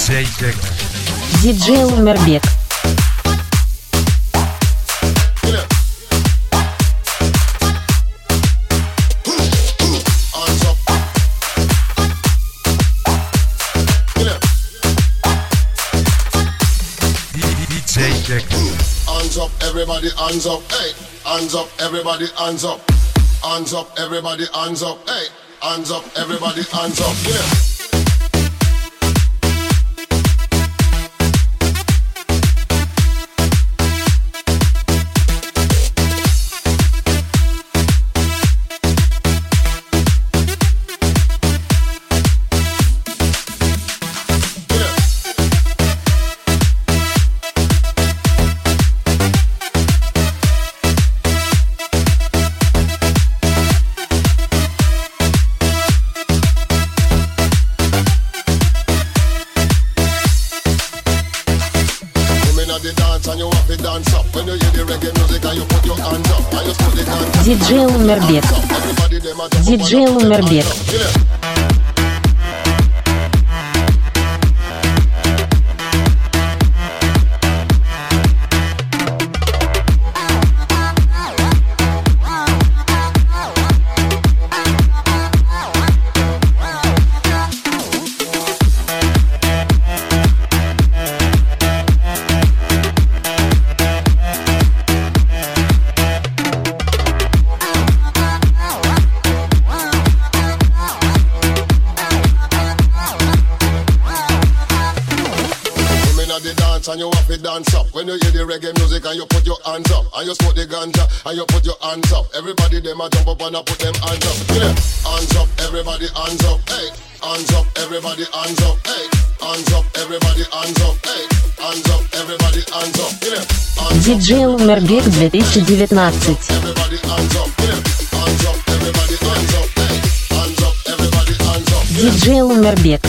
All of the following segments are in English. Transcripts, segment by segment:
Диджей Умербек. Hands up, everybody, hands up, hey. Hands up, everybody, hands up. Hands up, everybody, hands up, hey. Hands up, everybody, hands up, yeah. Диджей Умербек. Диджей Умербек. And you have to dance up. When you hear the reggae music and you put your hands up, and you smoke the ganja and you put your hands up. Everybody them a jump up and a put them hands up. Yeah. Hands up, everybody hands up. Hey. Hands up, everybody hands up. Hey. Hands up, everybody hands up. Hey. Hands up, everybody hands up. Yeah. Диджей Умербек 2019. Everybody hands up. Yeah. Hands up, everybody hands up. Hey. Hands up, everybody hands up. Диджей Умербек.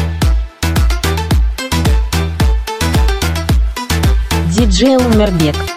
Диджей Умербек.